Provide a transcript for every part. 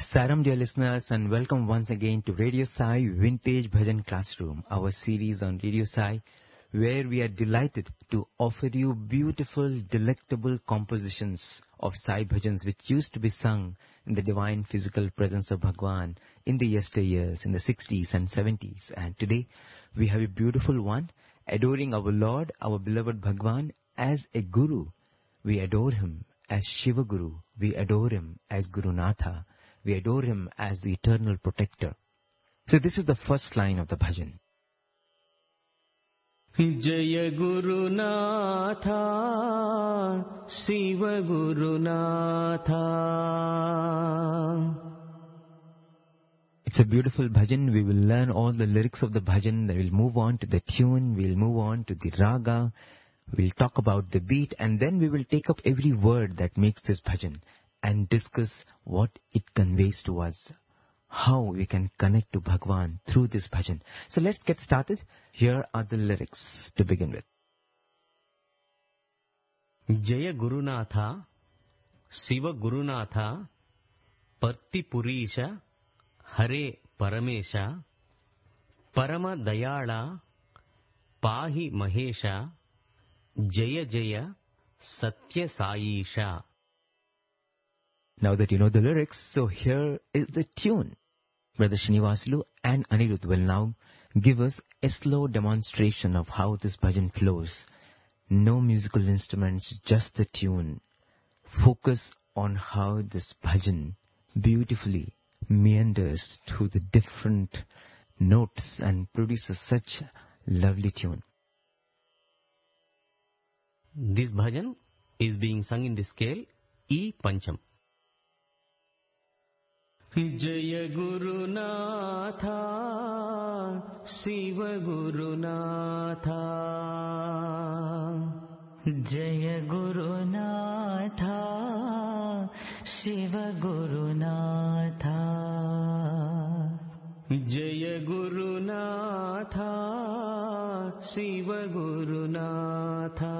Saram, dear listeners, and welcome once again to Radio Sai Vintage Bhajan Classroom, our series on Radio Sai, where we are delighted to offer you beautiful, delectable compositions of Sai Bhajans which used to be sung in the divine physical presence of Bhagwan in the yesteryears, in the 60s and 70s. And today, we have a beautiful one, adoring our Lord, our beloved Bhagwan, as a Guru. We adore him as Shiva Guru. We adore him as Guru Natha. We adore him as the eternal protector. So this is the first line of the bhajan. Jaya Guru Natha, Shiva Guru Natha. It's a beautiful bhajan. We will learn all the lyrics of the bhajan. Then we'll move on to the tune. We'll move on to the raga. We'll talk about the beat. And then we will take up every word that makes this bhajan and discuss what it conveys to us, how we can connect to Bhagwan through this bhajan. So let's get started. Here are the lyrics to begin with. Jaya Guru Natha, Shiva Guru Natha, Parti Purisha, Hare Paramesha, Parama Dayala, Pahi Mahesha, Jaya Jaya, Satya Saisha. Now that you know the lyrics, so here is the tune. Brother Srinivasulu and Anirudh will now give us a slow demonstration of how this bhajan flows. No musical instruments, just the tune. Focus on how this bhajan beautifully meanders through the different notes and produces such lovely tune. This bhajan is being sung in the scale E Pancham. Jaya Guru Natha, Shiva Guru Natha. Jaya Guru Natha, Shiva Guru Natha. Jaya Guru Natha, Shiva Guru Natha.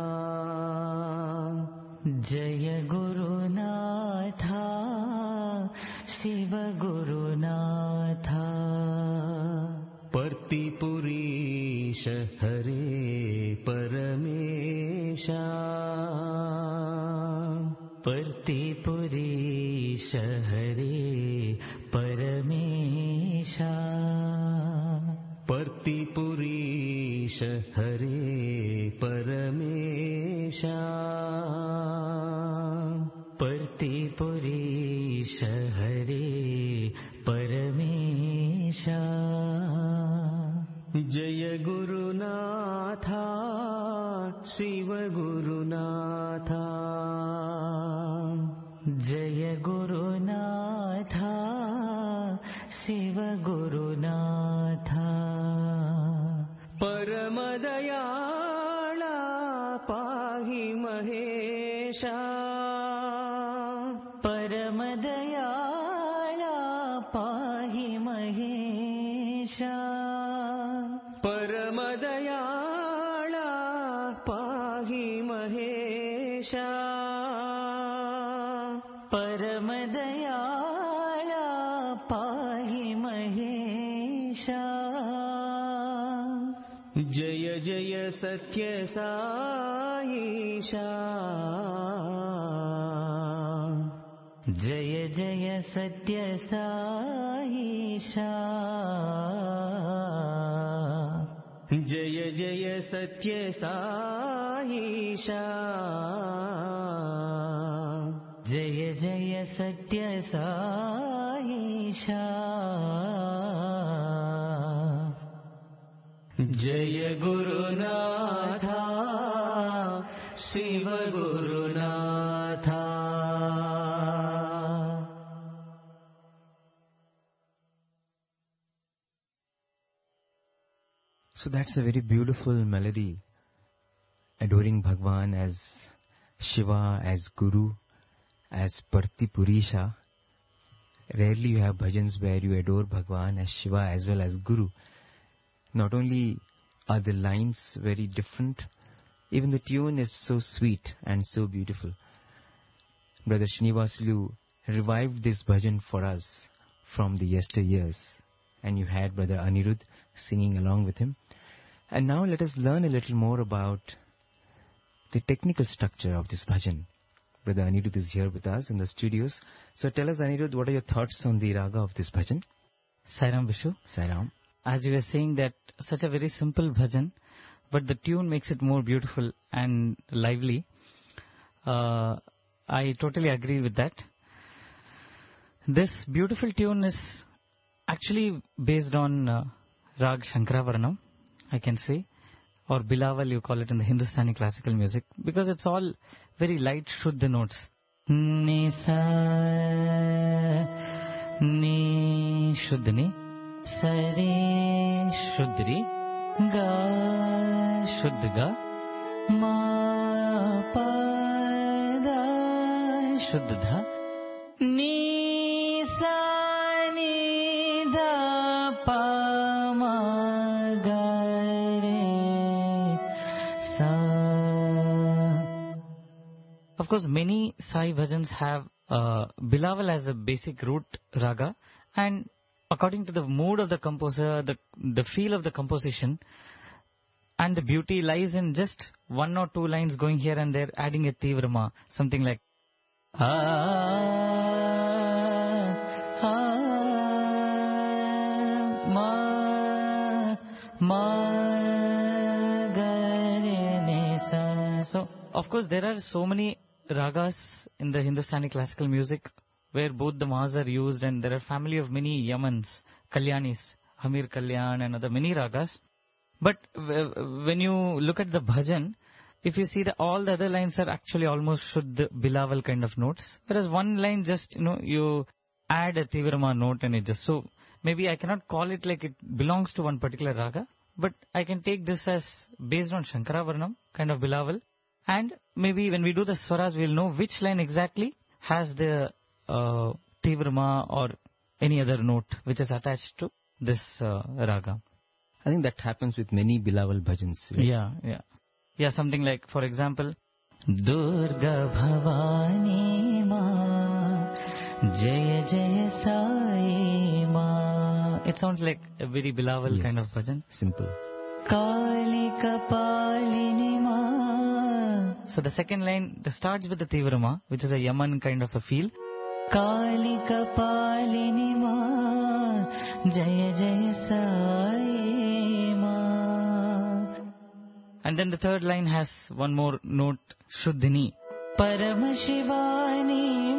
Jaya Guru Natha, Shiva Guru Natha. Parti Purisha, Hare Paramesha. Parti Purisha, Hare Paramesha. Parti Purisha, Hare Paramesha. Parti Purisha, Hare Paramesha. Jaya Guru Natha, Shiva Guru Natha. Jaya Guru Natha, Shiva Guru Natha. Paramadayala, Pahi Mahesha. Paramadayala, Pahi Mahesha. Paramadayala, Pahi Mahesha. Paramadayala, Pahi Mahesha. Jaya Jaya Satya Saisha. Jaya Jaya Satya Saisha. Jaya Jaya Satya Saisha. Jaya Jaya Satya Saisha. Jaya Guru Natha, Shiva Guru Natha. So that's a very beautiful melody, adoring Bhagwan as Shiva, as Guru, as Parti Purisha. Rarely you have bhajans where you adore Bhagwan as Shiva as well as Guru. Not only are the lines very different, even the tune is so sweet and so beautiful. Brother Srinivasulu revived this bhajan for us from the yesteryears. And you had Brother Anirudh singing along with him. And now let us learn a little more about the technical structure of this bhajan. Brother Anirudh is here with us in the studios. So tell us, Anirudh, what are your thoughts on the raga of this bhajan? Sairam Vishu. Sairam. As you were saying that such a very simple bhajan, but the tune makes it more beautiful and lively. I totally agree with that. This beautiful tune is actually based on Rag Shankaravarnam, I can say, or Bilawal you call it in the Hindustani classical music, because it's all very light Shuddha notes. Ni sa ni Shuddhani, sa re Shuddhri, ga Shuddhga, ma pa da Shuddha, ni sa ni da pa ma ga re sa. Of course, many Sai bhajans have Bilawal as a basic root raga, and according to the mood of the composer, the feel of the composition, and the beauty lies in just one or two lines going here and there, adding a tivrama, something like So, of course, there are so many ragas in the Hindustani classical music where both the mahas are used, and there are family of many yamans, kalyanis, Hamir Kalyan and other many ragas. But when you look at the bhajan, if you see that all the other lines are actually almost Shuddha Bilawal kind of notes, whereas one line just, you add a Tivrama note and it just, so maybe I cannot call it like it belongs to one particular raga, but I can take this as based on Shankaravarnam, kind of Bilawal, and maybe when we do the swaras, we'll know which line exactly has the Tivrama or any other note which is attached to this raga. I think that happens with many Bilawal bhajans. Right? Yeah, something like, for example, Durga Bhavani Ma, Jaya Jaya Sai Ma. It sounds like a very Bilawal kind of bhajan. Simple. Kali Kapalini Ma. So the second line starts with the Tivrama, which is a Yaman kind of a feel. Kali Kapalini Ma, Jaya Jaya Sai Ma. And then the third line has one more note, Shuddhini. Paramashivani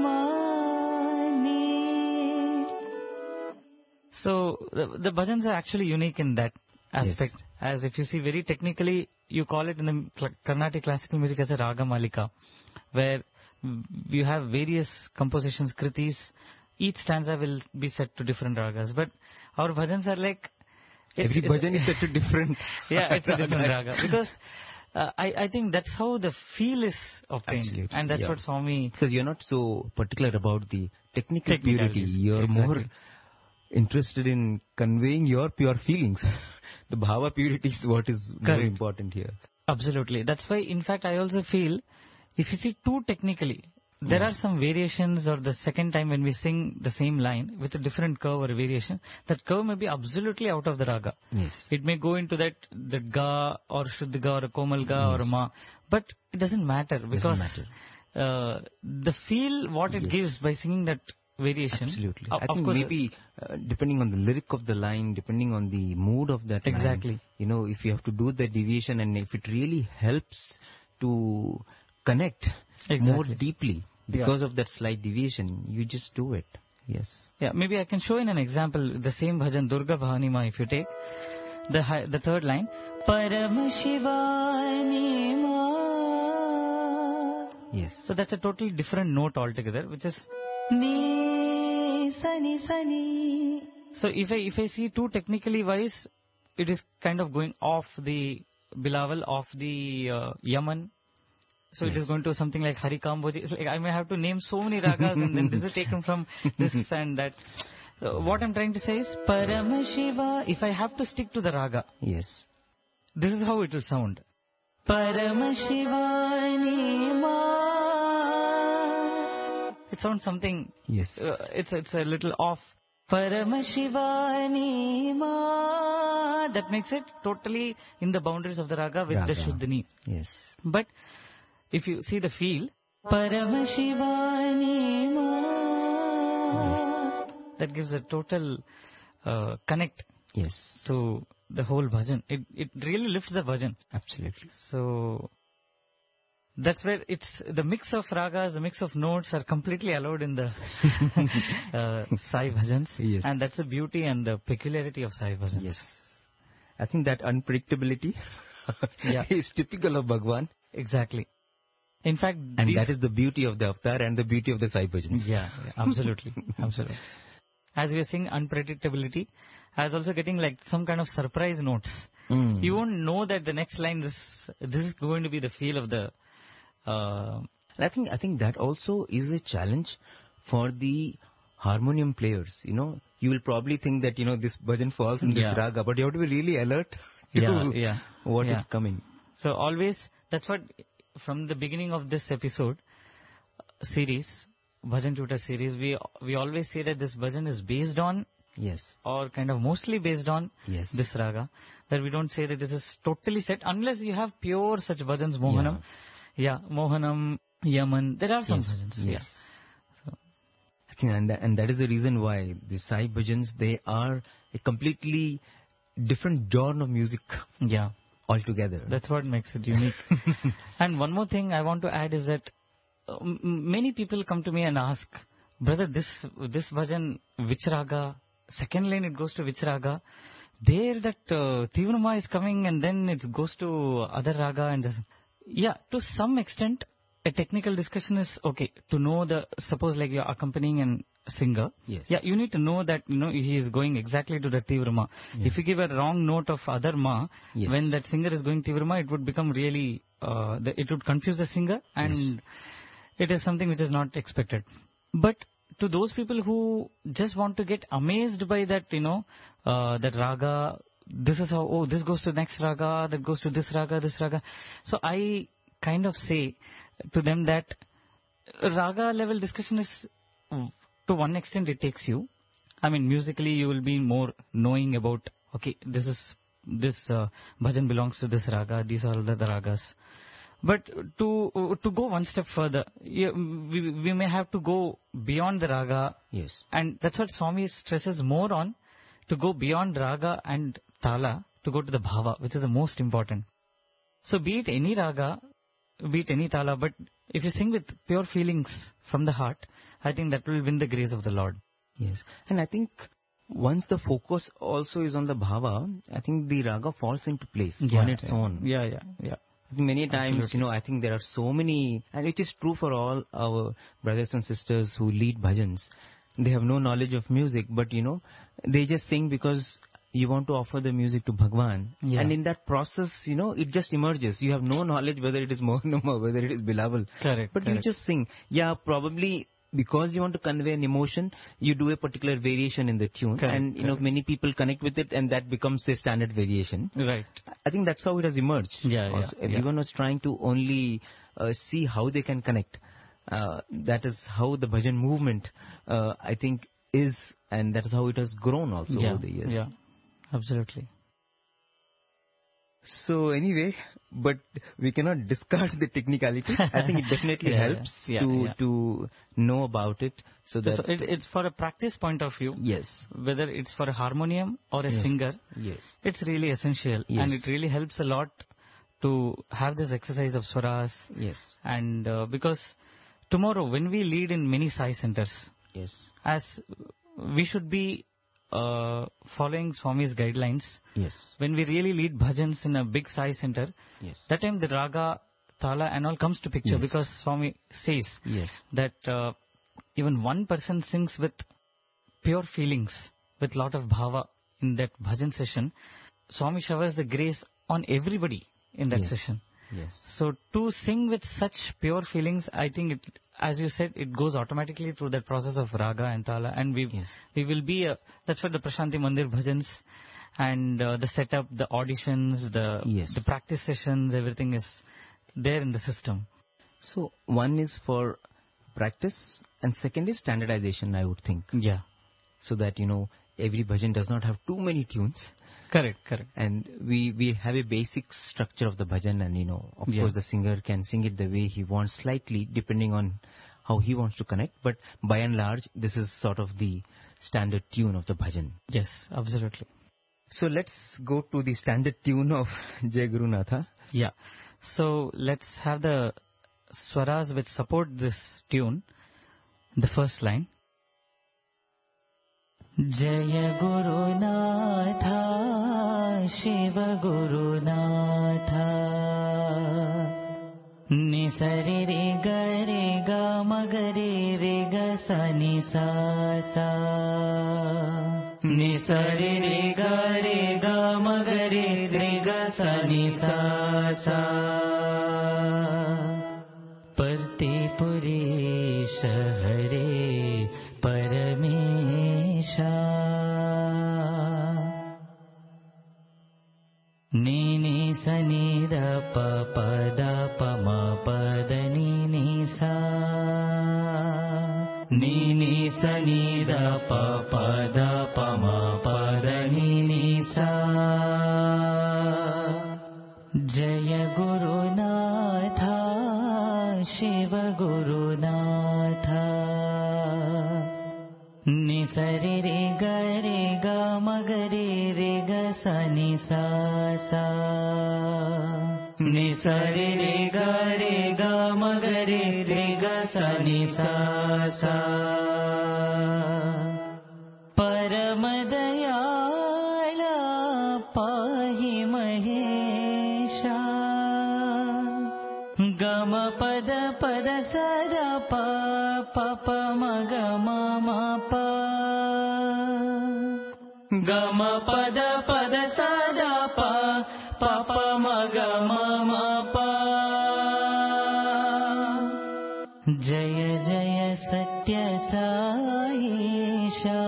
Mani. So the bhajans are actually unique in that aspect. Yes. As if you see very technically, you call it in the Carnatic classical music as a Raga Malika, where you have various compositions, kritis. Each stanza will be set to different ragas. But our bhajans are like... Every bhajan is set to different Yeah, it's a different raga. Because I think that's how the feel is obtained. Absolutely. And that's what Swami... Because you're not so particular about the technical purity. You're more interested in conveying your pure feelings. The bhava purity is what is more important here. Absolutely. That's why, in fact, I also feel, if you see too technically, there are some variations, or the second time when we sing the same line with a different curve or a variation, that curve may be absolutely out of the raga. Yes. It may go into that ga or Shuddha ga or a Komal ga or a ma, but it doesn't matter because the feel what it gives by singing that variation. Absolutely. I think maybe depending on the lyric of the line, depending on the mood of that line, if you have to do the deviation and if it really helps to connect more deeply because of that slight deviation, you just do it. Yes. Yeah, maybe I can show in an example the same bhajan, Durga Bhavanima, if you take the third line, Paramashivani. Yes. So that's a totally different note altogether, which is Ni Sani Sani. So if I see too technically wise, it is kind of going off the Bilawal, off the Yaman. So it is going to something like Harikamboji. It's like I may have to name so many ragas and then this is taken from this and that. So what I'm trying to say is Paramashiva. If I have to stick to the raga, yes, this is how it will sound. Paramashivani Ma. It sounds something. Yes. It's a little off. Paramashivani Ma. That makes it totally in the boundaries of the raga with the Shuddhani. Yes. But if you see the feel, Paramashivani Ma, that gives a total connect Yes. to the whole bhajan. It really lifts the bhajan. Absolutely. So that's where it's the mix of ragas, the mix of notes are completely allowed in the Sai bhajans. Yes. And that's the beauty and the peculiarity of Sai bhajans. Yes. I think that unpredictability is typical of Bhagwan. Exactly. In fact, And that is the beauty of the avatar and the beauty of the Sai bhajans. Yeah, absolutely. Absolutely. As we are seeing unpredictability, as also getting like some kind of surprise notes. You won't know that the next line, this is going to be the feel of the... And I think that also is a challenge for the harmonium players. You know, you will probably think that, this bhajan falls in this raga, but you have to be really alert to what is coming. So always, that's what, from the beginning of this episode, series, Bhajan Tutor series, we always say that this bhajan is based on, or kind of mostly based on this raga, where we don't say that this is totally set, unless you have pure such bhajans, Mohanam. Mohanam, Yaman, there are some bhajans. Yes. So. I think, and that is the reason why the Sai bhajans, they are a completely different genre of music. Altogether. That's what makes it unique. And one more thing I want to add is that many people come to me and ask, brother, this bhajan, which raga? Second line it goes to which raga? There that Tivrama is coming and then it goes to other raga and this. Yeah, to some extent, a technical discussion is okay. To know suppose like you're accompanying an singer. Yeah, you need to know that, he is going exactly to the Tivrama. If you give a wrong note of other ma, when that singer is going Tivrama, it would become really, it would confuse the singer and it is something which is not expected. But to those people who just want to get amazed by that, that raga, this is how, this goes to the next raga, that goes to this raga. So I kind of say to them that raga level discussion is, to one extent it takes you. I mean, musically you will be more knowing about, okay, this bhajan belongs to this raga, these are all the ragas. But to go one step further, we may have to go beyond the raga. And that's what Swami stresses more on, to go beyond raga and tala, to go to the bhava, which is the most important. So be it any raga, be it any tala, but if you sing with pure feelings from the heart, I think that will win the grace of the Lord. Yes. And I think once the focus also is on the bhava, I think the raga falls into place on its own. Yeah. Many times, I think there are so many, and it is true for all our brothers and sisters who lead bhajans. They have no knowledge of music, but they just sing because you want to offer the music to Bhagwan. And in that process, it just emerges. You have no knowledge whether it is Mohanam or whether it is Bilawal. Correct. But you just sing. Yeah, probably because you want to convey an emotion, you do a particular variation in the tune. And, many people connect with it and that becomes a standard variation. Right. I think that's how it has emerged. Everyone was trying to only see how they can connect. That is how the bhajan movement, I think, is, and that is how it has grown also over the years. Yeah, absolutely. So anyway, but we cannot discard the technicality. I think it definitely helps to know about it. So that it's for a practice point of view. Whether it's for a harmonium or a singer, it's really essential. And it really helps a lot to have this exercise of swaras. And because tomorrow when we lead in many Sai centers, as we should be following Swami's guidelines. When we really lead bhajans in a big Sai center, that time the raga, tala and all comes to picture because Swami says that even one person sings with pure feelings, with lot of bhava in that bhajan session, Swami showers the grace on everybody in that session. So to sing with such pure feelings, I think it, as you said, it goes automatically through that process of raga and tala, and we will be that's what the Prashanti Mandir bhajans and the setup, the auditions, the practice sessions, everything is there in the system. So one is for practice and second is standardization, I would think. so that, every bhajan does not have too many tunes. Correct. And we have a basic structure of the bhajan, and, of course the singer can sing it the way he wants, slightly depending on how he wants to connect. But by and large, this is sort of the standard tune of the bhajan. Yes, absolutely. So let's go to the standard tune of Jai Guru Natha. Yeah. So let's have the swaras which support this tune. The first line. Jaya Guru Natha, Shiva Guru Natha. Ni sari re ga ma ga re ga sa ni sa sa. Ni sari re ga ma ga re ga sa ni sa sa. Parti Puresh Hare Paramesha. Ni ni sa ni da pa pa da pa ma pa da ni sa. Ni ni sa ni da pa pa da pa ma pa da ni sa. Jaya Guru Natha, Shiva Guru Natha. Ni sari re ga ma ga re ga sa ni sa sa. Ni sari re ga ma ga re ga sa ni sa sa. Paramadayala pahi mahesha. Gama pada pada sada pa pa pa ma ga ma ma pa. Gama pada pada sada pa pa pa ma ga ma ma pa. Jaya Jaya Satya Saisha.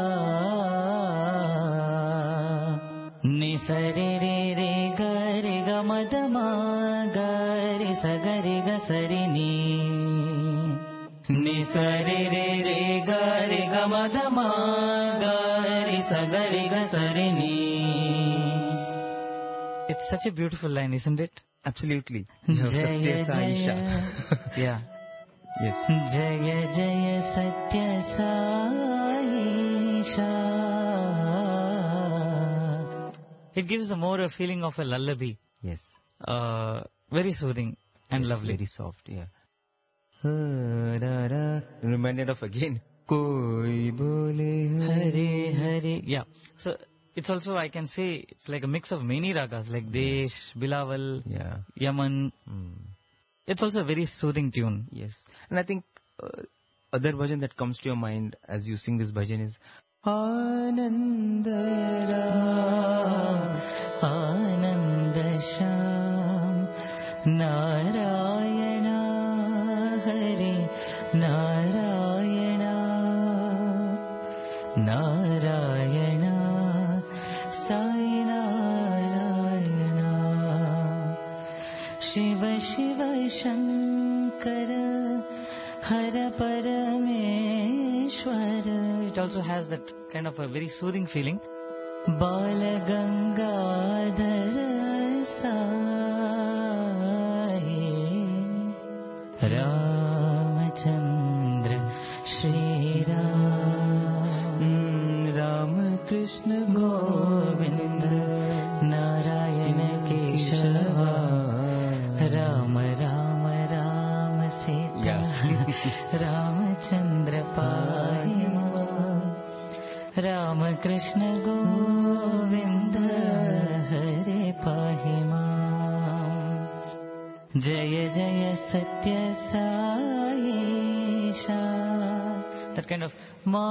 Ni sari re ga ma da ma ga re sa ga re ga sari ni. Ni sari re ga ma da ma ga re sa ga re ga sari ni. It's such a beautiful line, isn't it? Absolutely. Jaya Jaya. Yeah. Yes. Jaya Jaya Satya Saisha. It gives more a feeling of a lullaby. Yes. Very soothing and Yes, lovely. Very soft, yeah. Reminded of again. Koi bole Hare Hare. Yeah. So it's also, I can say, it's like a mix of many ragas like Desh, Bilawal, Yeah. Yaman. It's also a very soothing tune. Yes. And I think other bhajan that comes to your mind as you sing this bhajan is Anandara, Ananda Sham, Narayana Hare, Narayana, Narayana, Sai Narayana, Shiva Shiva Shankara, Hara Parameshwara. It also has that kind of a very soothing feeling. Bala Gangadhara Sai Ramachandra Shri Ram Ram Krishna Govinda Narayana Keshava Rama Rama Rama Sita Ramachandra Pahima Rama Krishna Govinda Hare Pahima. Jaya Jaya Satya Saisha. That kind of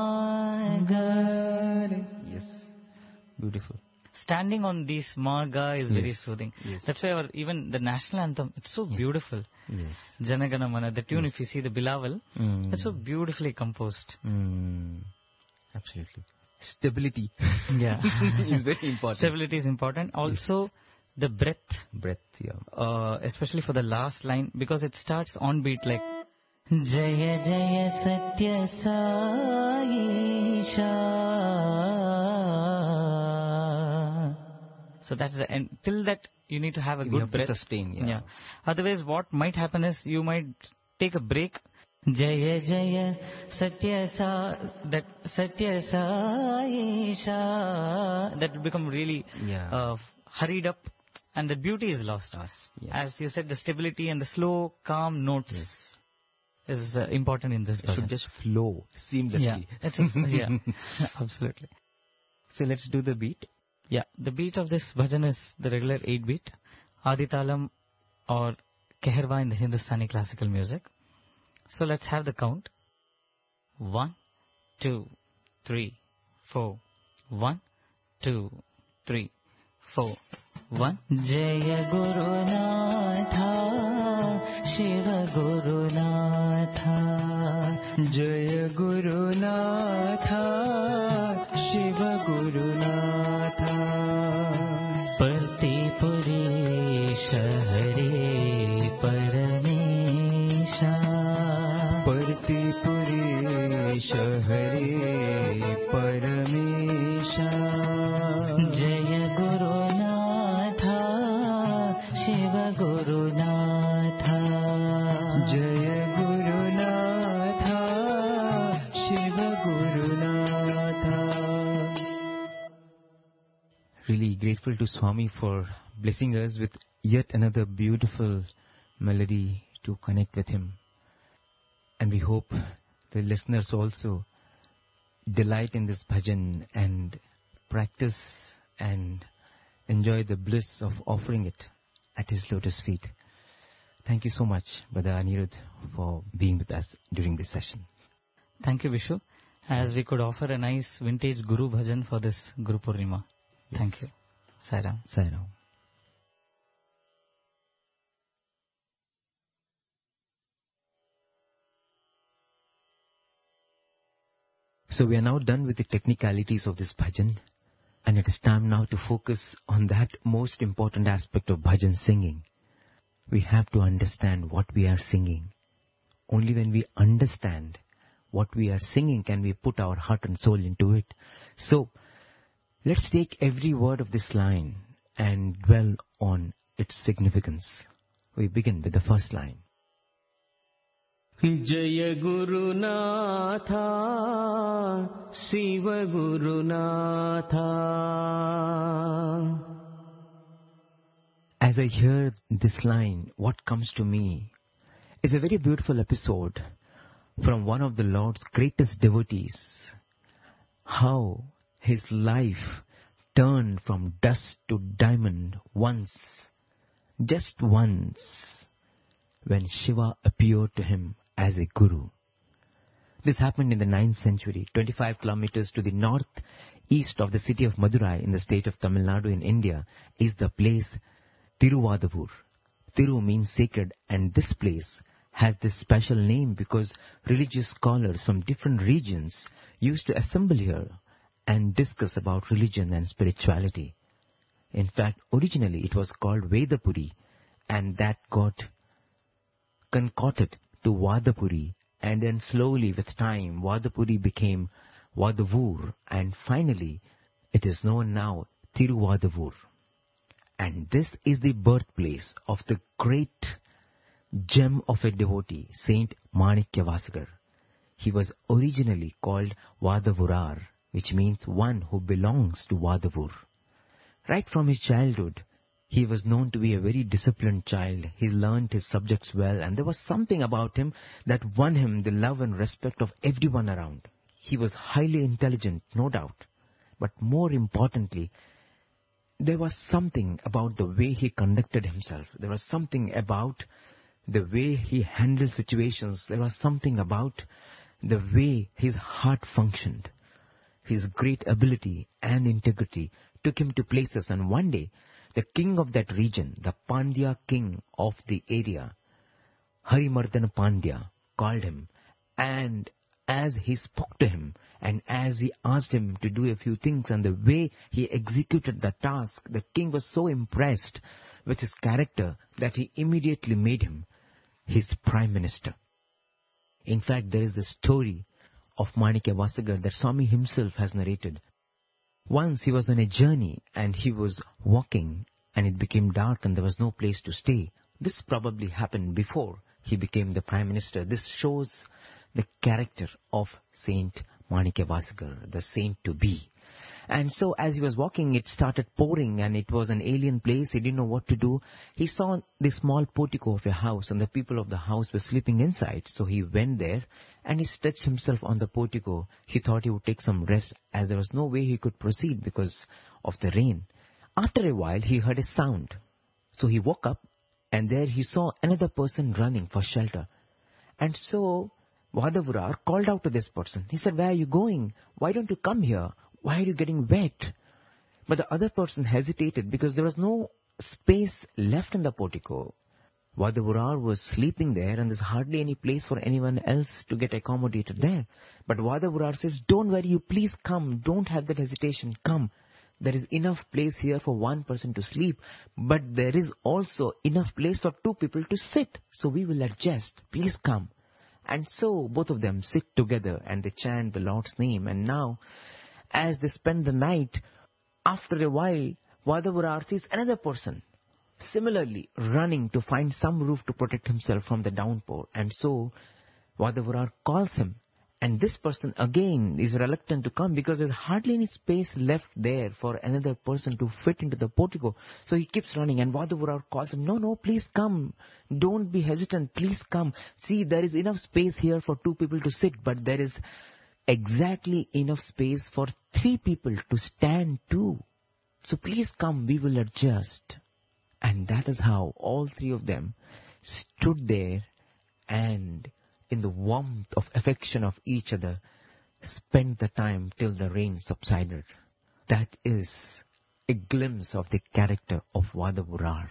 Marga. Yes. Beautiful. Standing on these Marga is very Yes. soothing. Yes. That's why even the national anthem, it's so beautiful. Yes. Janagana Mana, the tune, if you see the Bilawal, it's so beautifully composed. Absolutely. Stability Yeah. is very important. Stability is important. Also, the breath, Breath, yeah. especially for the last line, because it starts on beat like Jaya Jaya Satya Saisha. So that's the end. Till that, you need to have a You good have to breath. sustain, yeah. Otherwise, what might happen is you might take a break. Jaya Jaya Satya Sa, that Satya Saisha, that will become really Yeah. hurried up, and the beauty is lost. Yes. As you said, the stability and the slow, calm notes is important in this It should bhajan. just flow seamlessly. Yeah, absolutely. So let's do the beat. Yeah, the beat of this bhajan is the regular 8-beat, Aditalam or Keherwa in the Hindustani classical music. So let's have the count. 1, 2, 3, 4. 1, 2, 3, 4. 1. Jaya Guru Natha, Shiva Guru Natha. Jaya Guru Natha, Shiva Guru Natha. Parti Purisha Hare Paramesha. Parti Purisha Hare Paramesha. Jaya Guru Natha, Shiva Guru Natha. Jaya Guru Natha, Shiva Guru Natha. Really grateful to Swami for blessing us with yet another beautiful melody to connect with him. And we hope the listeners also delight in this bhajan and practice and enjoy the bliss of offering it at his lotus feet. Thank you so much, Brother Anirudh, for being with us during this session. Thank you, Vishu, as we could offer a nice vintage Guru bhajan for this Guru Purnima. Thank you. Sairam. Sairam. So we are now done with the technicalities of this bhajan, and it is time now to focus on that most important aspect of bhajan singing. We have to understand what we are singing. Only when we understand what we are singing can we put our heart and soul into it. So let's take every word of this line and dwell on its significance. We begin with the first line. Jaya Guru Natha, Shiva Guru Natha. As I hear this line, what comes to me is a very beautiful episode from one of the Lord's greatest devotees. How his life turned from dust to diamond once, just once, when Shiva appeared to him as a guru. This happened in the 9th century, 25 kilometers to the northeast of the city of Madurai in the state of Tamil Nadu in India is the place Tiruvadavur. Tiru means sacred, and this place has this special name because religious scholars from different regions used to assemble here and discuss about religion and spirituality. In fact, originally it was called Vedapuri, and that got concocted to Vadapuri, and then slowly with time Vadapuri became Vadavur, and finally it is known now Tiruvadavur. And this is the birthplace of the great gem of a devotee, Saint Manikyavasagar. He was originally called Vadavurar, which means one who belongs to Vadavur. Right from his childhood, he was known to be a very disciplined child. He learned his subjects well, and there was something about him that won him the love and respect of everyone around. He was highly intelligent, no doubt, but more importantly, there was something about the way he conducted himself. There was something about the way he handled situations. There was something about the way his heart functioned. His great ability and integrity took him to places, and one day, the king of that region, the Pandya king of the area, Harimardana Pandya, called him, and as he spoke to him, and as he asked him to do a few things, and the way he executed the task, the king was so impressed with his character that he immediately made him his prime minister. In fact, there is a story of Manikya Vasagar that Swami himself has narrated. Once he was on a journey and he was walking and it became dark and there was no place to stay. This probably happened before he became the Prime Minister. This shows the character of Saint Manikya Vasagar, the saint to be. And so as he was walking, it started pouring and it was an alien place. He didn't know what to do. He saw the small portico of a house and the people of the house were sleeping inside. So he went there and he stretched himself on the portico. He thought he would take some rest as there was no way he could proceed because of the rain. After a while, he heard a sound. So he woke up and there he saw another person running for shelter. And so Vadavurar called out to this person. He said, "Where are you going? Why don't you come here? Why are you getting wet?" But the other person hesitated because there was no space left in the portico. Vadavurar was sleeping there and there's hardly any place for anyone else to get accommodated there. But Vadavurar says, "Don't worry, you please come. Don't have that hesitation. Come. There is enough place here for one person to sleep, but there is also enough place for two people to sit. So we will adjust. Please come." And so both of them sit together and they chant the Lord's name. And now, as they spend the night, after a while, Vadavurar sees another person, similarly running to find some roof to protect himself from the downpour. And so Vadavurar calls him. And this person again is reluctant to come because there's hardly any space left there for another person to fit into the portico. So he keeps running and Vadavurar calls him, No, please come. Don't be hesitant. Please come. See, there is enough space here for two people to sit, but there is exactly enough space for three people to stand too. So please come, we will adjust. And that is how all three of them stood there and in the warmth of affection of each other, spent the time till the rain subsided. That is a glimpse of the character of Vadavurar.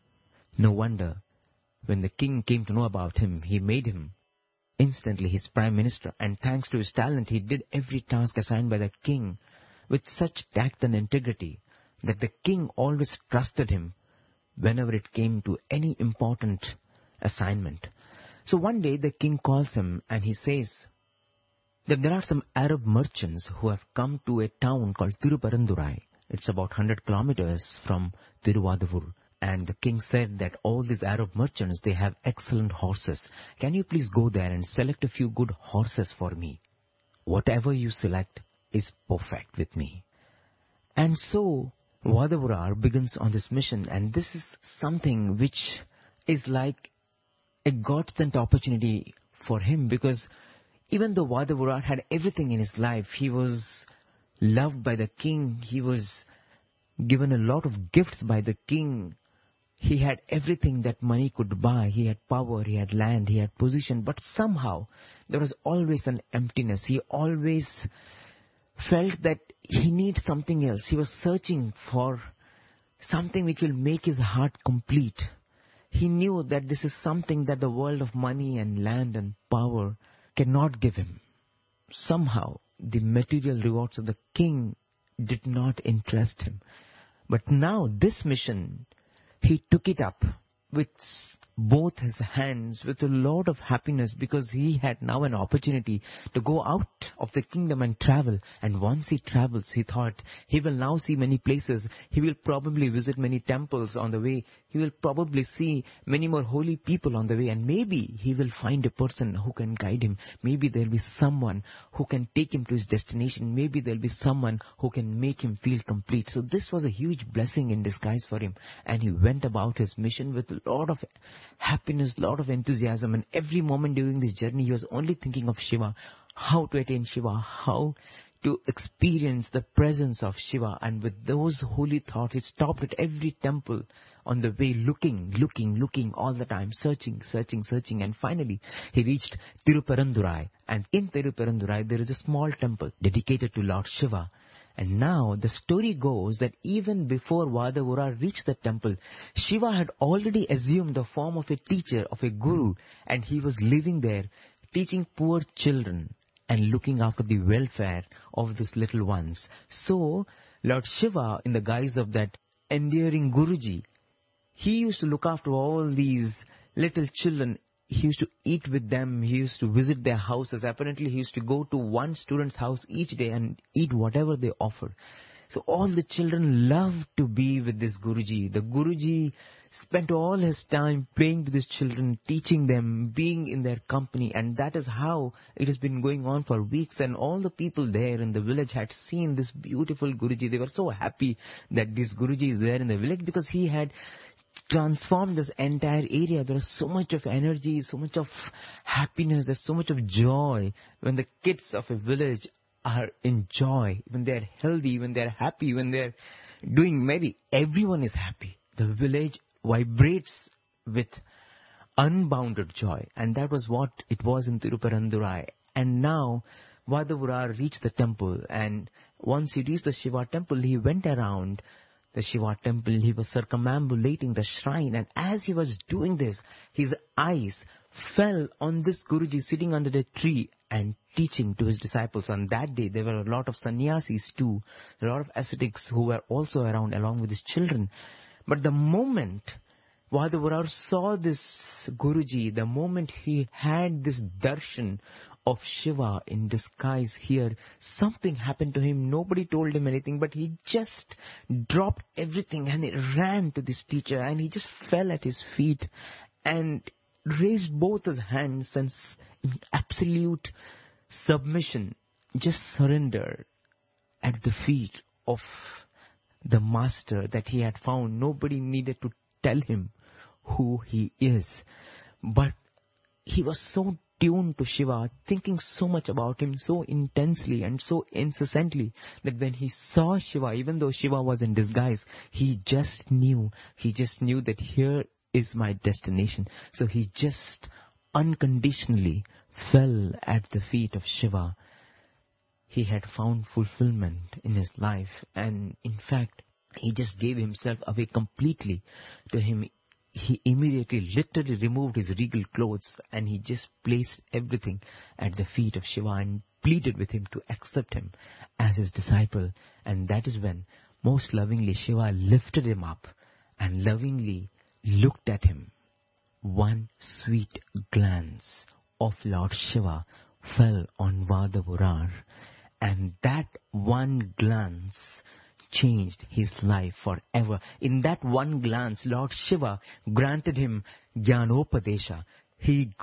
No wonder, when the king came to know about him, he made him instantly his prime minister. And thanks to his talent, he did every task assigned by the king with such tact and integrity that the king always trusted him whenever it came to any important assignment. So one day the king calls him and he says that there are some Arab merchants who have come to a town called Tiruparandurai. It's about 100 kilometers from Tiruvadavur. And the king said that all these Arab merchants, they have excellent horses. Can you please go there and select a few good horses for me? Whatever you select is perfect with me. And so Vadavurar begins on this mission, and this is something which is like a God-sent opportunity for him, because even though Vadavurar had everything in his life, he was loved by the king, he was given a lot of gifts by the king, he had everything that money could buy, he had power, he had land, he had position, but somehow there was always an emptiness. He always felt that he needs something else. He was searching for something which will make his heart complete. He knew that this is something that the world of money and land and power cannot give him. Somehow, the material rewards of the king did not interest him. But now, this mission, he took it up with both his hands, with a lot of happiness, because he had now an opportunity to go out of the kingdom and travel. And once he travels, he thought he will now see many places. He will probably visit many temples on the way. He will probably see many more holy people on the way. And maybe he will find a person who can guide him. Maybe there will be someone who can take him to his destination. Maybe there will be someone who can make him feel complete. So this was a huge blessing in disguise for him. And he went about his mission with a lot of happiness, lot of enthusiasm, and every moment during this journey he was only thinking of Shiva, how to attain Shiva, how to experience the presence of Shiva. And with those holy thoughts, he stopped at every temple on the way, looking all the time, searching, and finally he reached Tiruparandurai. And in Tiruparandurai there is a small temple dedicated to Lord Shiva. And now the story goes that even before Vadavurar reached the temple, Shiva had already assumed the form of a teacher, of a guru, and he was living there teaching poor children and looking after the welfare of these little ones. So Lord Shiva, in the guise of that endearing Guruji, he used to look after all these little children he used to eat with them. He used to visit their houses. Apparently, he used to go to one student's house each day and eat whatever they offered. So all the children loved to be with this Guruji. The Guruji spent all his time playing with his children, teaching them, being in their company. And that is how it has been going on for weeks. And all the people there in the village had seen this beautiful Guruji. They were so happy that this Guruji is there in the village because he had transformed this entire area. There was so much of energy, so much of happiness, there's so much of joy when the kids of a village are in joy, when they're healthy, when they're happy, when they're doing merry. Everyone is happy. The village vibrates with unbounded joy. And that was what it was in Tiruparandurai. And now Vadavurar reached the temple, and once he reached the Shiva temple, he went around the Shiva temple. He was circumambulating the shrine, and as he was doing this, his eyes fell on this Guruji sitting under the tree and teaching to his disciples. On that day, there were a lot of sannyasis too, a lot of ascetics who were also around along with his children. But the moment Vadavurar saw this Guruji, the moment he had this darshan of Shiva in disguise here, something happened to him. Nobody told him anything, but he just dropped everything and he ran to this teacher, and he just fell at his feet and raised both his hands and in absolute submission, just surrender at the feet of the master that he had found. Nobody needed to tell him who he is, but he was so tuned to Shiva, thinking so much about him so intensely and so incessantly, that when he saw Shiva, even though Shiva was in disguise, he just knew that here is my destination. So he just unconditionally fell at the feet of Shiva. He had found fulfillment in his life, and in fact, he just gave himself away completely to him. He immediately literally removed his regal clothes and he just placed everything at the feet of Shiva and pleaded with him to accept him as his disciple. And that is when most lovingly Shiva lifted him up and lovingly looked at him. One sweet glance of Lord Shiva fell on Vadavurar, and that one glance changed his life forever. In that one glance, Lord Shiva granted him Jnanopadesha. He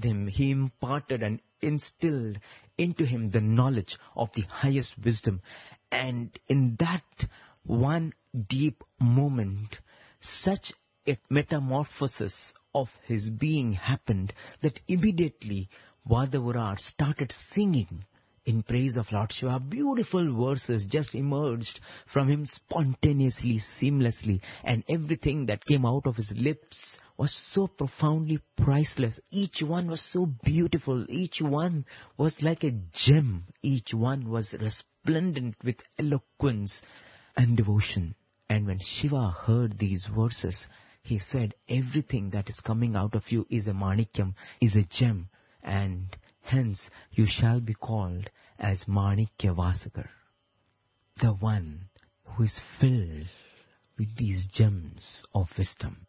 imparted and instilled into him the knowledge of the highest wisdom. And in that one deep moment, such a metamorphosis of his being happened that immediately Vadavurar started singing in praise of Lord Shiva. Beautiful verses just emerged from him spontaneously, seamlessly, and everything that came out of his lips was so profoundly priceless. Each one was so beautiful. Each one was like a gem. Each one was resplendent with eloquence and devotion. And when Shiva heard these verses, he said, everything that is coming out of you is a manikyam, is a gem, and hence you shall be called as Manikya Vasagar, the one who is filled with these gems of wisdom.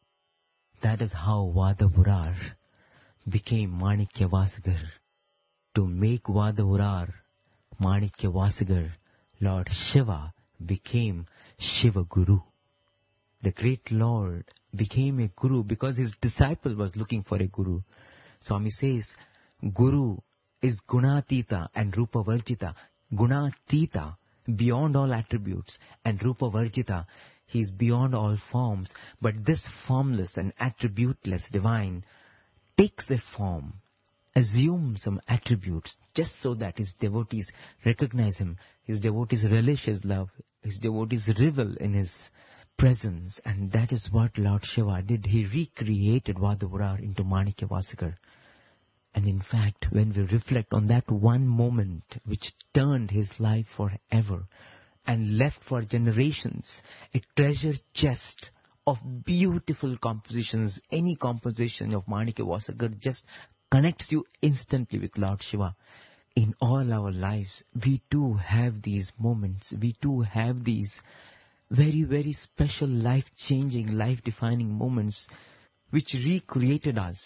That is how Vadavurar became Manikya Vasagar. To make Vadavurar Manikya Vasagar, Lord Shiva became Shiva Guru. The great Lord became a Guru because his disciple was looking for a Guru. Swami says, Guru is Gunatita and Rupa Varjita. Gunatita, beyond all attributes, and Rupa Varjita, he is beyond all forms. But this formless and attributeless divine takes a form, assumes some attributes, just so that his devotees recognize him, his devotees relish his love, his devotees revel in his presence. And that is what Lord Shiva did. He recreated Vadavurar into Manikya Vasagar. And in fact, when we reflect on that one moment which turned his life forever and left for generations a treasure chest of beautiful compositions, any composition of Manikya Vasagar just connects you instantly with Lord Shiva. In all our lives, we too have these moments. We too have these very, very special life-changing, life-defining moments which recreated us,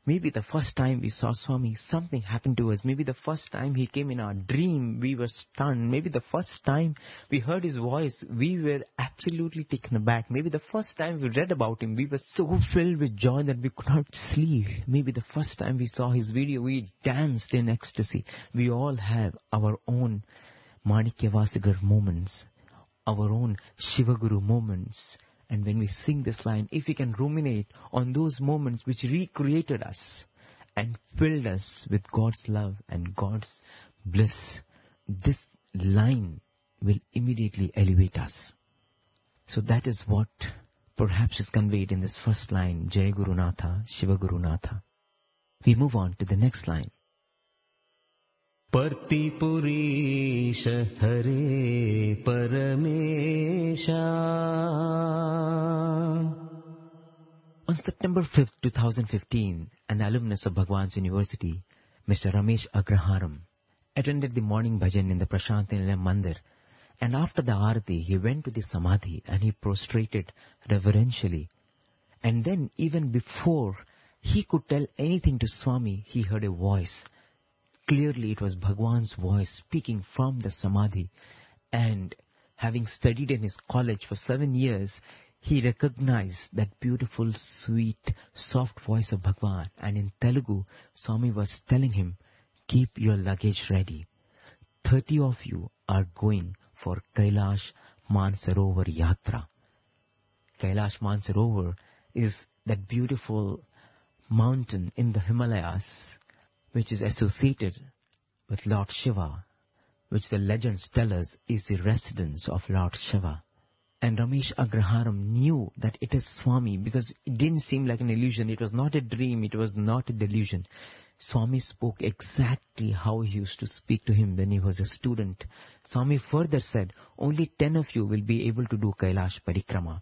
Maybe the first time we saw Swami, something happened to us. Maybe the first time he came in our dream, we were stunned. Maybe the first time we heard his voice, we were absolutely taken aback. Maybe the first time we read about him, we were so filled with joy that we could not sleep. Maybe the first time we saw his video, we danced in ecstasy. We all have our own Manikyavasigar moments, our own Shivaguru moments. And when we sing this line, if we can ruminate on those moments which recreated us and filled us with God's love and God's bliss, this line will immediately elevate us. So that is what perhaps is conveyed in this first line, Jai Guru Natha, Shiva Guru Natha. We move on to the next line. Partipurisha Hare Paramesha. On September 5th, 2015, an alumnus of Bhagwan's University, Mr. Ramesh Agraharam, attended the morning bhajan in the Prashanti Nilayam Mandir, and after the Arati, he went to the Samadhi and he prostrated reverentially. And then, even before he could tell anything to Swami, he heard a voice. Clearly, it was Bhagwan's voice speaking from the Samadhi. And having studied in his college for 7 years, he recognized that beautiful, sweet, soft voice of Bhagwan. And in Telugu, Swami was telling him, keep your luggage ready. 30 of you are going for Kailash Mansarovar Yatra. Kailash Mansarovar is that beautiful mountain in the Himalayas, which is associated with Lord Shiva, which the legends tell us is the residence of Lord Shiva. And Ramesh Agraharam knew that it is Swami because it didn't seem like an illusion. It was not a dream. It was not a delusion. Swami spoke exactly how he used to speak to him when he was a student. Swami further said, only 10 of you will be able to do Kailash Parikrama.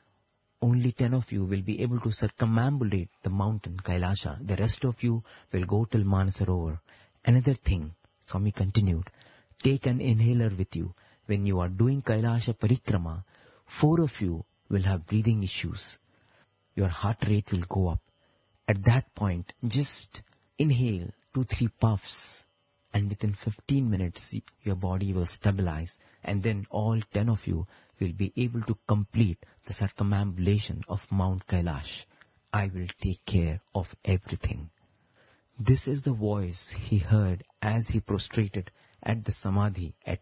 Only 10 of you will be able to circumambulate the mountain Kailasha. The rest of you will go till Manasarovar. Another thing, Swami continued, take an inhaler with you. When you are doing Kailasha Parikrama, 4 of you will have breathing issues. Your heart rate will go up. At that point, just inhale 2-3 puffs, and within 15 minutes, your body will stabilize. And then all 10 of you will be able to complete the circumambulation of Mount Kailash. I will take care of everything. This is the voice he heard as he prostrated at the Samadhi at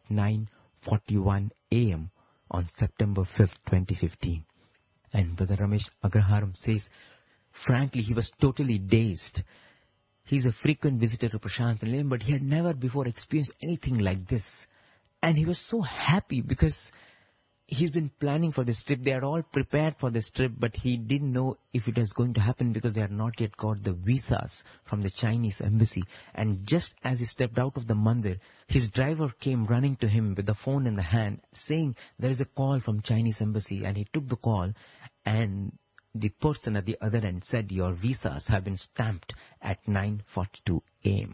9:41 a.m. on September 5th, 2015. And Brother Ramesh Agraharam says, frankly, he was totally dazed. He's a frequent visitor to Prashanti Nilayam, but he had never before experienced anything like this. And he was so happy because he's been planning for this trip. They are all prepared for this trip, but he didn't know if it was going to happen because they had not yet got the visas from the Chinese embassy. And just as he stepped out of the mandir, his driver came running to him with the phone in the hand, saying there is a call from Chinese embassy. And he took the call, and the person at the other end said, your visas have been stamped at 9:42 a.m.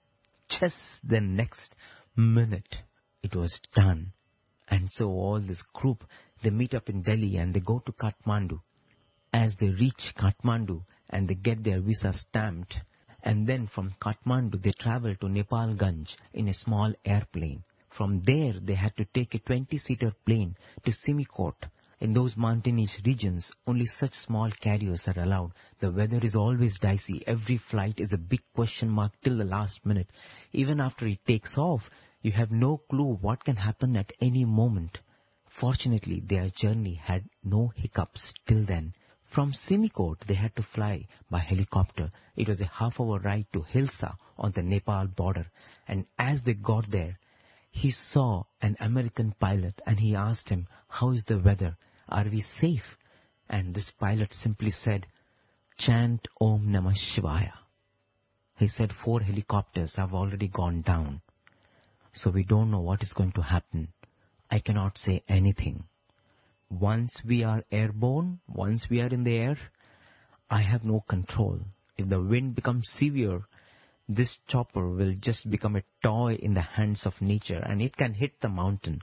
Just the next minute, it was done. And so all this group, they meet up in Delhi and they go to Kathmandu. As they reach Kathmandu and they get their visa stamped, and then from Kathmandu they travel to Nepalganj in a small airplane. From there they had to take a 20-seater plane to Simikot. In those mountainous regions, only such small carriers are allowed. The weather is always dicey. Every flight is a big question mark till the last minute. Even after it takes off, you have no clue what can happen at any moment. Fortunately, their journey had no hiccups till then. From Simikot, they had to fly by helicopter. It was a half-hour ride to Hilsa on the Nepal border. And as they got there, he saw an American pilot and he asked him, how is the weather? Are we safe? And this pilot simply said, chant Om Namah Shivaya. He said 4 helicopters have already gone down. So we don't know what is going to happen. I cannot say anything. Once we are airborne, once we are in the air, I have no control. If the wind becomes severe, this chopper will just become a toy in the hands of nature and it can hit the mountain.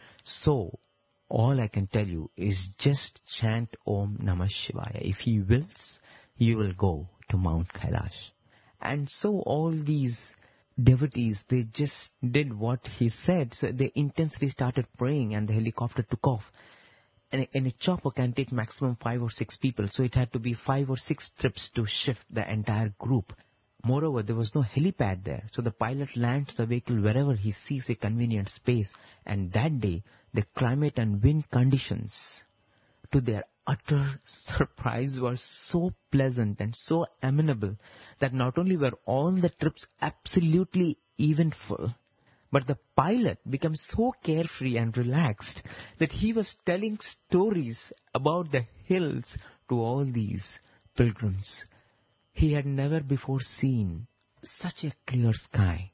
So, all I can tell you is just chant Om Namah Shivaya. If he wills, you will go to Mount Kailash. And so all these devotees, they just did what he said. So they intensely started praying, and the helicopter took off. And a chopper can take maximum 5 or 6 people, so it had to be 5 or 6 trips to shift the entire group. Moreover, there was no helipad there, so the pilot lands the vehicle wherever he sees a convenient space. And that day, the climate and wind conditions, to their utter surprise, were so pleasant and so amenable that not only were all the trips absolutely eventful, but the pilot became so carefree and relaxed that he was telling stories about the hills to all these pilgrims. He had never before seen such a clear sky.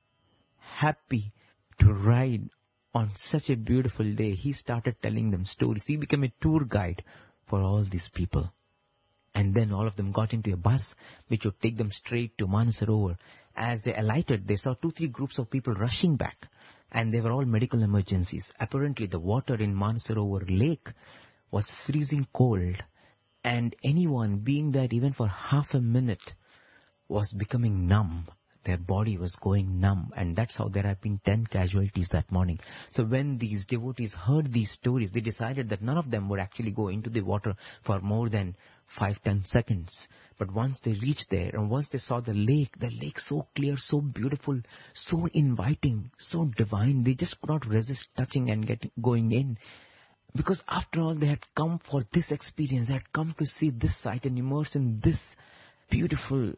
Happy to ride on such a beautiful day, he started telling them stories. He became a tour guide for all these people. And then all of them got into a bus which would take them straight to Manasarovar. As they alighted, they saw 2-3 groups of people rushing back, and they were all medical emergencies. Apparently the water in Manasarovar lake was freezing cold, and anyone being there even for half a minute was becoming numb. Their body was going numb, and that's how there have been 10 casualties that morning. So when these devotees heard these stories, they decided that none of them would actually go into the water for more than 5-10 seconds. But once they reached there, and once they saw the lake so clear, so beautiful, so inviting, so divine, they just could not resist touching and going in. Because after all, they had come for this experience. They had come to see this sight and immerse in this beautiful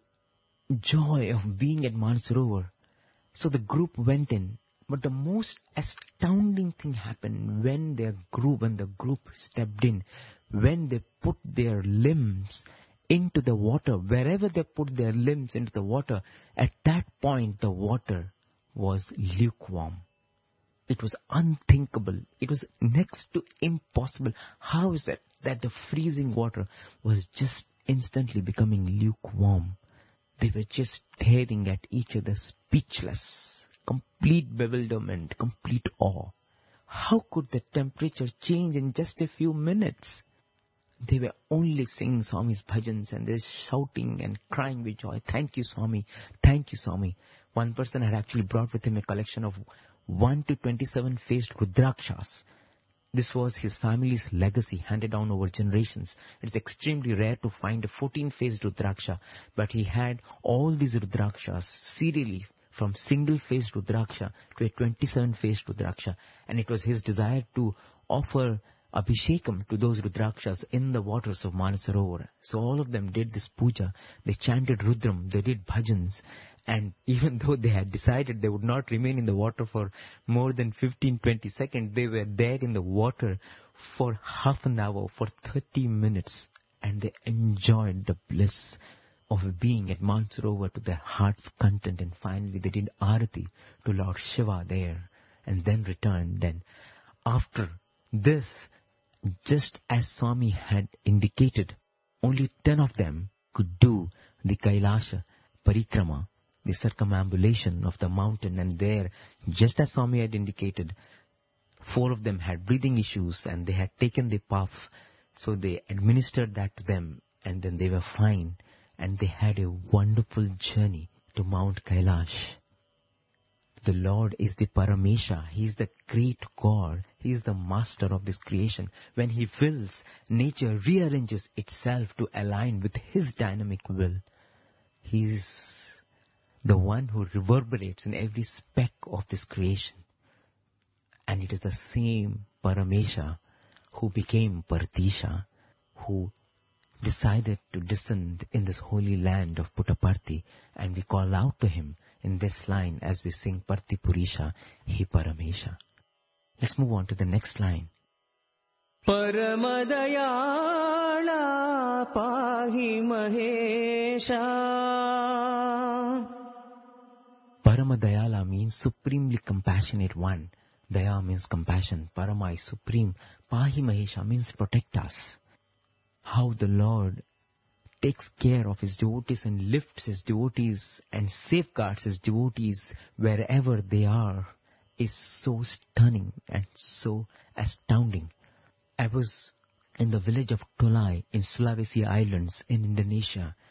joy of being at Manasarovar. So the group went in. But the most astounding thing happened when the group stepped in. When they put their limbs into the water, wherever they put their limbs into the water, at that point the water was lukewarm. It was unthinkable. It was next to impossible. How is it that the freezing water was just instantly becoming lukewarm? They were just staring at each other, speechless, complete bewilderment, complete awe. How could the temperature change in just a few minutes? They were only singing Swami's bhajans, and they're shouting and crying with joy. Thank you, Swami. Thank you, Swami. One person had actually brought with him a collection of 1 to 27 faced Rudrakshas. This was his family's legacy, handed down over generations. It's extremely rare to find a 14-faced Rudraksha, but he had all these Rudrakshas serially, from single-faced Rudraksha to a 27-faced Rudraksha. And it was his desire to offer Abhishekam to those Rudrakshas in the waters of Manasarovar. So all of them did this puja. They chanted Rudram, they did bhajans. And even though they had decided they would not remain in the water for more than 15-20 seconds, they were there in the water for half an hour, for 30 minutes. And they enjoyed the bliss of being at Manasarovar to their heart's content. And finally they did Arati to Lord Shiva there, and then returned. Then after this, just as Swami had indicated, only 10 of them could do the Kailasha Parikrama, the circumambulation of the mountain. And there, just as Swami had indicated, 4 of them had breathing issues and they had taken the puff. So they administered that to them, and then they were fine. And they had a wonderful journey to Mount Kailash. The Lord is the Paramesha. He is the great God. He is the master of this creation. When He wills, nature rearranges itself to align with His dynamic will. He is the one who reverberates in every speck of this creation. And it is the same Paramesha who became Partisha, who decided to descend in this holy land of Puttaparthi. And we call out to Him in this line as we sing Parthi Purisha, He Paramesha. Let's move on to the next line. Paramadayala Pahi Mahesha. Paramadayala means supremely compassionate one. Daya means compassion. Parama is supreme. Pahi Mahesha means protect us. How the Lord takes care of His devotees and lifts His devotees and safeguards His devotees wherever they are is so stunning and so astounding. I was in the village of Tolai in Sulawesi Islands in Indonesia,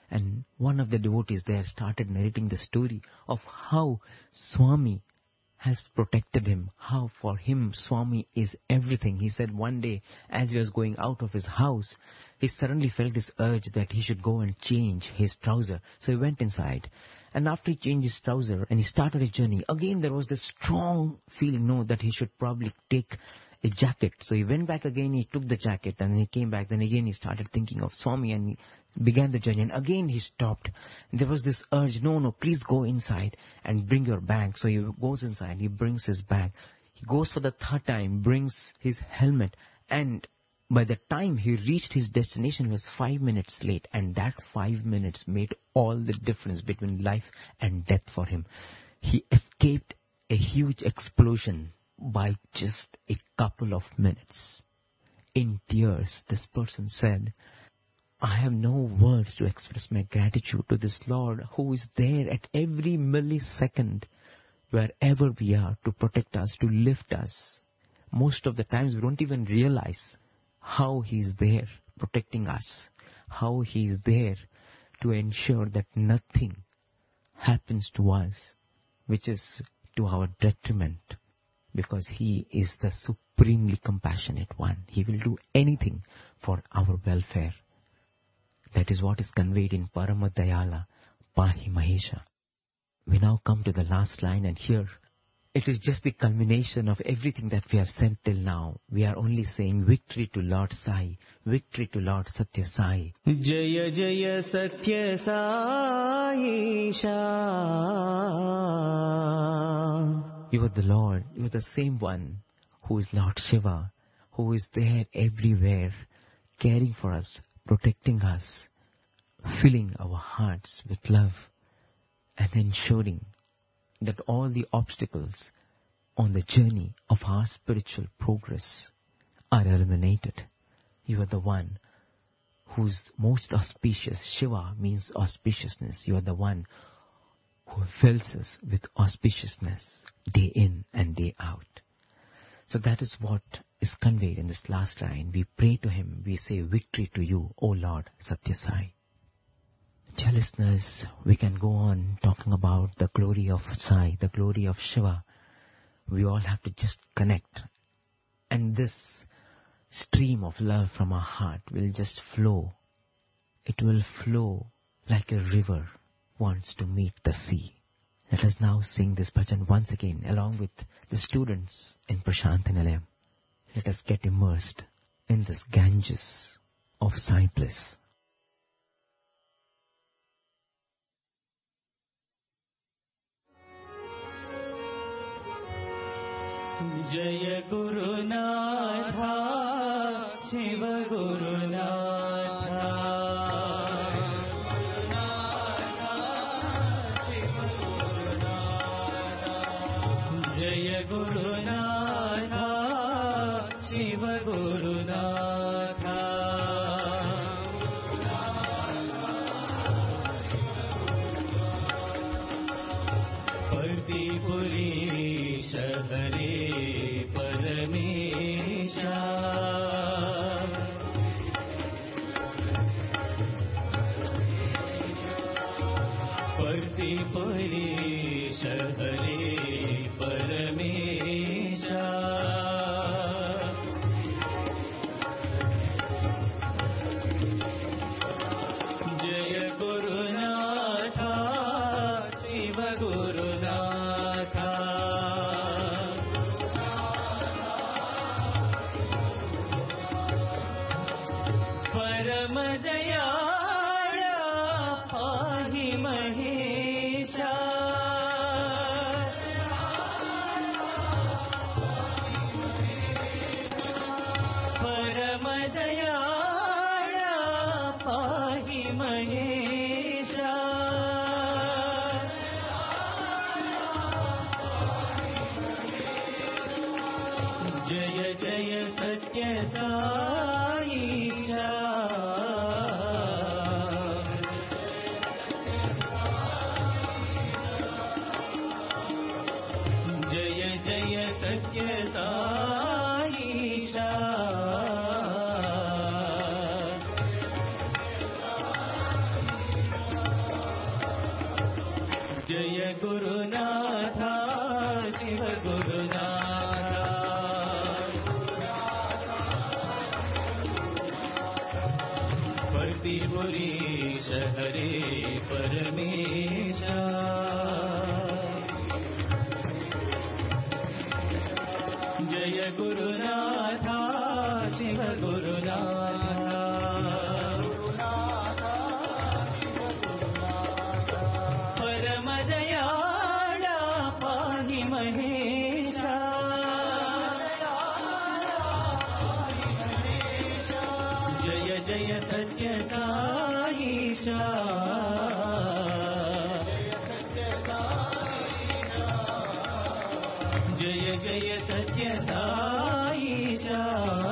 And one of the devotees there started narrating the story of how Swami has protected him, how for him Swami is everything. He said one day, as he was going out of his house, he suddenly felt this urge that he should go and change his trouser. So he went inside. And after he changed his trouser and he started his journey, again there was this strong feeling, that he should probably take a jacket. So he went back again, he took the jacket, and then he came back. Then again he started thinking of Swami and he began the journey. And again he stopped. There was this urge, no, please go inside and bring your bag. So he goes inside, he brings his bag. He goes for the third time, brings his helmet, and by the time he reached his destination, he was 5 minutes late, and that 5 minutes made all the difference between life and death for him. He escaped a huge explosion by just a couple of minutes. In tears, this person said, I have no words to express my gratitude to this Lord who is there at every millisecond, wherever we are, to protect us, to lift us. Most of the times we don't even realize how He is there protecting us, how He is there to ensure that nothing happens to us which is to our detriment, because He is the supremely compassionate one. He will do anything for our welfare. That is what is conveyed in Paramadayala Pahi Mahesha. We now come to the last line, and here it is just the culmination of everything that we have said till now. We are only saying victory to Lord Sai, victory to Lord Satya Sai. Jaya Jaya Satya Sai Isha. You are the Lord, you are the same one who is Lord Shiva, who is there everywhere, caring for us, protecting us, filling our hearts with love, and ensuring that all the obstacles on the journey of our spiritual progress are eliminated. You are the one who is most auspicious. Shiva means auspiciousness. You are the one who fills us with auspiciousness day in and day out. So that is what is conveyed in this last line. We pray to Him. We say victory to you, O Lord Satya Sai. Dear listeners, we can go on talking about the glory of Sai, the glory of Shiva. We all have to just connect. And this stream of love from our heart will just flow. It will flow like a river wants to meet the sea. Let us now sing this bhajan once again along with the students in Prashant Nilayam. Let us get immersed in this Ganges of Sai bliss. Jaya Guru Natha, Shiva Guru Natha. Jaya Guru Natha, Shiva Guru Natha. Parti Puri Shahare Paramesha. Parti Puri Shahare Paramesha. Jaya Guru Natha, Shiva Guru Natha. Paramadayala Pahi Mahesha. Paramadayala Pahi Mahesha. Jaya Jaya Satya Sai Isha. Jaya Jaya Satya Sai Isha. Gourish हरे परमेशा जय गुरुनाथा शिव गुरुनाथा परम दयाळा पाहि महेशा जय जय सत्य साईशा जय जय सत्य साईशा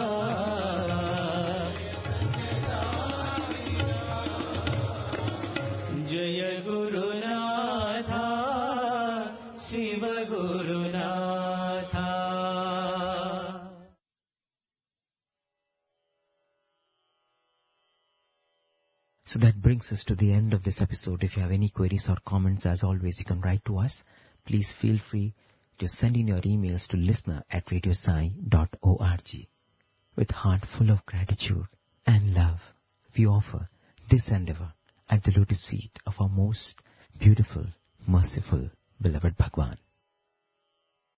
जय Gurunatha Shiv Gurunatha So that brings us to the end of this episode. If you have any queries or comments, as always, you can write to us. Please feel free to send in your emails to listener@radiosai.org. With heart full of gratitude and love, we offer this endeavor at the lotus feet of our most beautiful, merciful, beloved Bhagwan.